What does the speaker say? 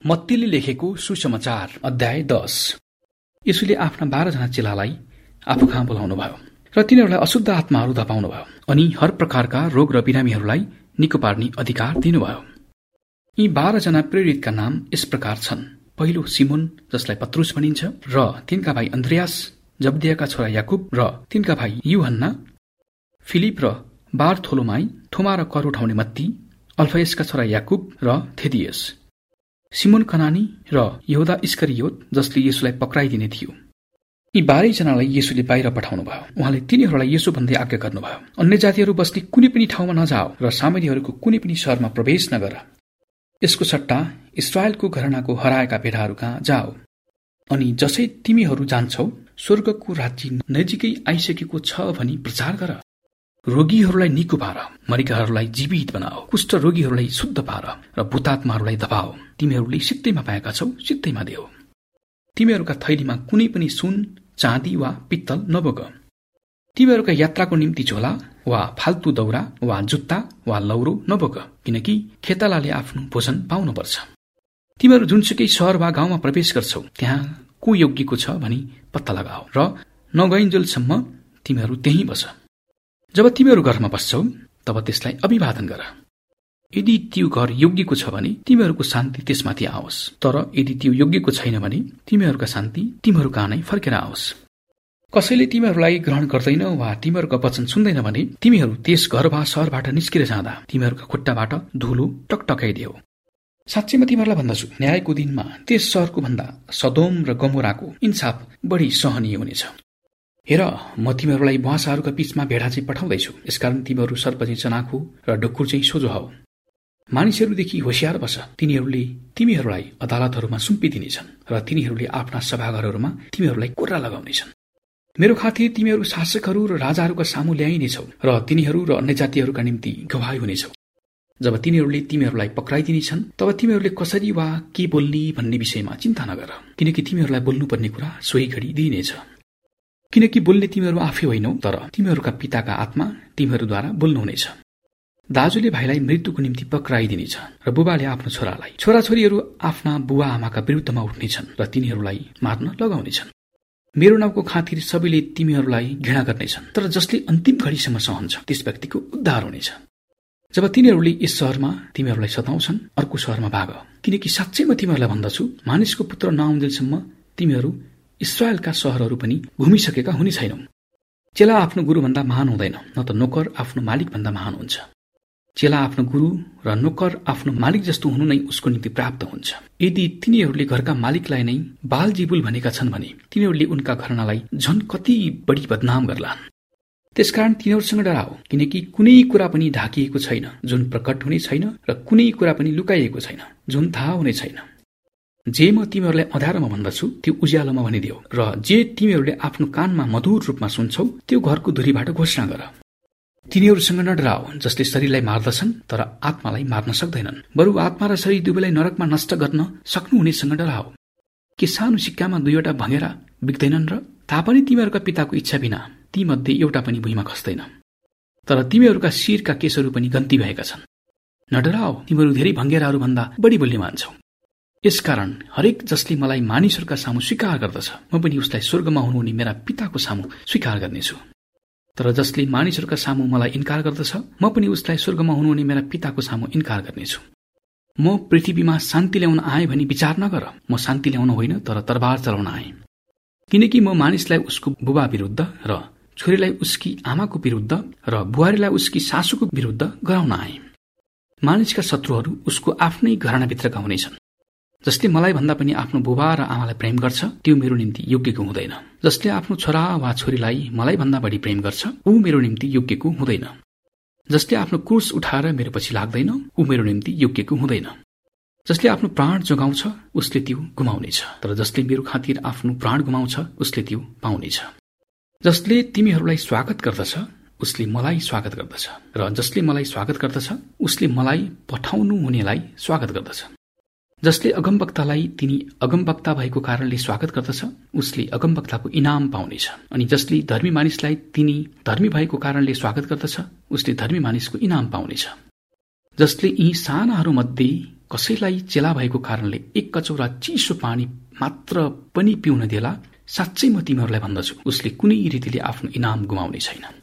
मत्तीले लेखेको सुसमाचार अध्याय 10। यसुले आफ्ना 12 जना चेलालाई आफू कहाँ बोलाउनुभयो र तिनीहरूलाई अशुद्ध आत्माहरू धपाउनुभयो अनि हर प्रकारका रोग र बिरामीहरूलाई निको पार्ने अधिकार दिनुभयो। यी 12 जना प्रेरितका नाम यस प्रकार छन्। पहिलो सिमोन, जसलाई पत्रुस भनिन्छ, र तिनका भाइ अन्द्रियास, जब्दियाका छोरा याकुब र तिनका भाइ यूहन्ना, फिलिप र बारथोलोमाई, थोमा र कर उठाउने मत्ती, अल्फयसका छोरा याकुब र थेदियस, सिमोन कनानी र यहूदा इस्करियोत, जसले येशूलाई पक्राइदिने थियो। यी 12 जनालाई येशूले बाहिर पठाउनुभयो। उहाँले तिनीहरूलाई यसो भन्दै आज्ञा गर्नुभयो, अन्य जातिहरू बस्ने कुनै पनि ठाउँमा नजाओ र सामरीहरूको कुनै पनि शहरमा प्रवेश नगर। यसको सट्टा इस्राएलको घरानाको हराएका भेडाहरू कहाँ जाओ। अनि जसै तिमीहरू जान्छौ, स्वर्गको राज्य नजिकै आइसकेको छ भनी प्रचार गर। रोगीहरूलाई निको पार, मरेकाहरूलाई जीवित बनाओ, कुष्ठ रोगीहरूलाई शुद्ध पार र भूतात्माहरूलाई दबाओ। तिमीहरूले सित्तैमा पाएका छौ, सित्तैमा देऊ। तिमीहरूका थैलीमा कुनै पनि सुन, चाँदी वा पित्तल नबोग। तिमीहरूका यात्राको निम्ति झोला वा फाल्तु दौरा वा जुत्ता वा लौरो नबोग, किनकि खेतालाले आफ्नो भोजन पाउनुपर्छ। तिमीहरू जुनसुकै शहर वा गाउँमा प्रवेश गर्छौ, त्यहाँ को योग्यको छ भनी पत्ता लगाओ र नगइन्जेलसम्म तिमीहरू त्यहीँ बस। जब तिमीहरू घरमा बस्छौ, तब त्यसलाई अभिवादन गर। यदि त्यो घर योग्यको छ भने तिमीहरूको शान्ति त्यसमाथि आओस्, तर यदि त्यो योग्यको छैन भने तिमीहरूका शान्ति तिमीहरू कहाँ नै फर्केर आओस्। कसैले तिमीहरूलाई ग्रहण गर्दैन वा तिमीहरूको वचन सुन्दैन भने तिमीहरू त्यस घर वा शहरबाट निस्किएर जाँदा तिमीहरूका खुट्टाबाट धुलो टकटकाइदेऊ। साँच्चै म तिमीहरूलाई भन्दछु, न्यायको दिनमा त्यस शहरको भन्दा सदोम र गमोराको इन्साफ बढी सहनीय हुनेछ। हेर, म तिमीहरूलाई बुवासाहरूका बीचमा भेडा चाहिँ पठाउँदैछु। यसकारण तिमीहरू सर्प चाहिँ चनाखो र ढुकुर चाहिँ सोझो हौ। मानिसहरूदेखि होशियार बस। तिनीहरूले तिमीहरूलाई अदालतहरूमा सुम्पिदिनेछन् र तिनीहरूले आफ्ना सभाघरहरूमा तिमीहरूलाई कोर्रा लगाउनेछन्। मेरो खातिर तिमीहरू शासकहरू र राजाहरूका सामु ल्याइनेछौ र तिनीहरू र अन्य जातिहरूका निम्ति गवाही हुनेछौ। जब तिनीहरूले तिमीहरूलाई पक्राइदिनेछन्, तब तिमीहरूले कसरी वा के बोल्ने भन्ने विषयमा चिन्ता नगर, किनकि तिमीहरूलाई बोल्नुपर्ने कुरा सोही घडी दिइनेछ। किनकि बोल्ने तिमीहरू आफै होइनौ, तर तिमीहरूका पिताका आत्मा तिमीहरूद्वारा बोल्नुहुनेछ। दाजुले भाइलाई मृत्युको निम्ति पक्राइदिनेछ र बुबाले आफ्नो छोरालाई। छोराछोरीहरू आफ्ना बुवा आमाका विरुद्धमा उठ्नेछन् र तिनीहरूलाई मार्न लगाउनेछन्। मेरो नामको खातिर सबैले तिमीहरूलाई घृणा गर्नेछन्, तर जसले अन्तिम घडीसम्म सहन्छ त्यस व्यक्तिको उद्धार हुनेछ। जब तिनीहरूले यस शहरमा तिमीहरूलाई सताउँछन्, अर्को शहरमा भाग, किनकि साँच्चै म तिमीहरूलाई भन्दछु, मानिसको पुत्र नआउन्जेलसम्म तिमीहरू इस्राएलका शहरहरू पनि घुमिसकेका हुने छैनौ। चेला आफ्नो गुरुभन्दा महान हुँदैन, न त नोकर आफ्नो मालिकभन्दा महान हुन्छ। चेला आफ्नो गुरु र नोकर आफ्नो मालिक जस्तो हुनु नै उसको निम्ति प्राप्त हुन्छ। यदि तिनीहरूले घरका मालिकलाई नै बालजिबुल भनेका छन् भने तिनीहरूले उनका घरनालाई झन कति बढी बदनाम गर्लान्। त्यसकारण तिनीहरूसँग डराओ, किनकि कुनै कुरा पनि ढाकिएको छैन जुन प्रकट हुने छैन र कुनै कुरा पनि लुकाइएको छैन जुन थाहा हुने छैन। जे म तिमीहरूलाई अँध्यारोमा भन्दछु त्यो उज्यालोमा भनिदेऊ, र जे तिमीहरूले आफ्नो कानमा मधुर रूपमा सुन्छौ त्यो घरको धुरीबाट घोषणा गर। तिनीहरूसँग नडराओ जसले शरीरलाई मार्दछन् तर आत्मालाई मार्न सक्दैनन्, बरु आत्मा र शरीर दुवैलाई नरकमा नष्ट गर्न सक्नुहुनेसँग डराओ। के सानो सिक्कामा 2वटा भँगेरा बिग्दैनन् र? तापनि तिमीहरूका पिताको इच्छा बिना ती मध्ये एउटा पनि भुइँमा खस्दैन। तर तिमीहरूका शिरका केसहरू पनि गन्ती भएका छन्। नडराओ, तिमीहरू धेरै भँगेराहरू भन्दा बढी बुद्धिमान छौ। यसकारण हरेक जसले मलाई मानिसहरूका सामु स्वीकार गर्दछ, म पनि उसलाई स्वर्गमा हुनुहुने मेरा पिताको सामु स्वीकार गर्नेछु। तर जसले मानिसहरूका सामु मलाई इन्कार गर्दछ, म पनि उसलाई स्वर्गमा हुनुहुने मेरा पिताको सामु इन्कार गर्नेछु। म पृथ्वीमा शान्ति ल्याउन आएँ भनी विचार नगर। म शान्ति ल्याउन होइन, तर तरबार चलाउन आएँ। किनकि म मानिसलाई उसको बुबा विरुद्ध र छोरीलाई उसकी आमाको विरुद्ध र बुहारीलाई उसकी सासूको विरुद्ध गराउन आएँ। मानिसका शत्रुहरू उसको आफ्नै घरानाभित्रका हुनेछन्। जसले मलाई भन्दा पनि आफ्नो बुबा र आमालाई प्रेम गर्छ त्यो मेरो निम्ति योग्यको हुँदैन। जसले आफ्नो छोरा वा छोरीलाई मलाई भन्दा बढी प्रेम गर्छ ऊ मेरो निम्ति योग्यको हुँदैन। जसले आफ्नो क्रुस उठाएर मेरो पछि लाग्दैन ऊ मेरो निम्ति योग्यको हुँदैन। जसले आफ्नो प्राण जोगाउँछ उसले त्यो गुमाउनेछ, तर जसले मेरो खातिर आफ्नो प्राण गुमाउँछ उसले त्यो पाउनेछ। जसले तिमीहरूलाई स्वागत गर्दछ उसले मलाई स्वागत गर्दछ, र जसले मलाई स्वागत गर्दछ उसले मलाई पठाउनु हुनेलाई स्वागत गर्दछ। जसले अगमवक्तालाई तिनी अगमवक्ता भएको कारणले स्वागत गर्दछ उसले अगमवक्ताको इनाम पाउनेछ, अनि जसले धर्मी मानिसलाई तिनी धर्मी भएको कारणले स्वागत गर्दछ उसले धर्मी मानिसको इनाम पाउनेछ। जसले यी सानाहरू मध्ये कसैलाई चेला भएको कारणले एक कचौरा चिसो पानी मात्र पनि पिउन देला, साँच्चै म तिमीहरूलाई भन्दछु उसले कुनै रीतिले आफ्नो इनाम गुमाउने छैन।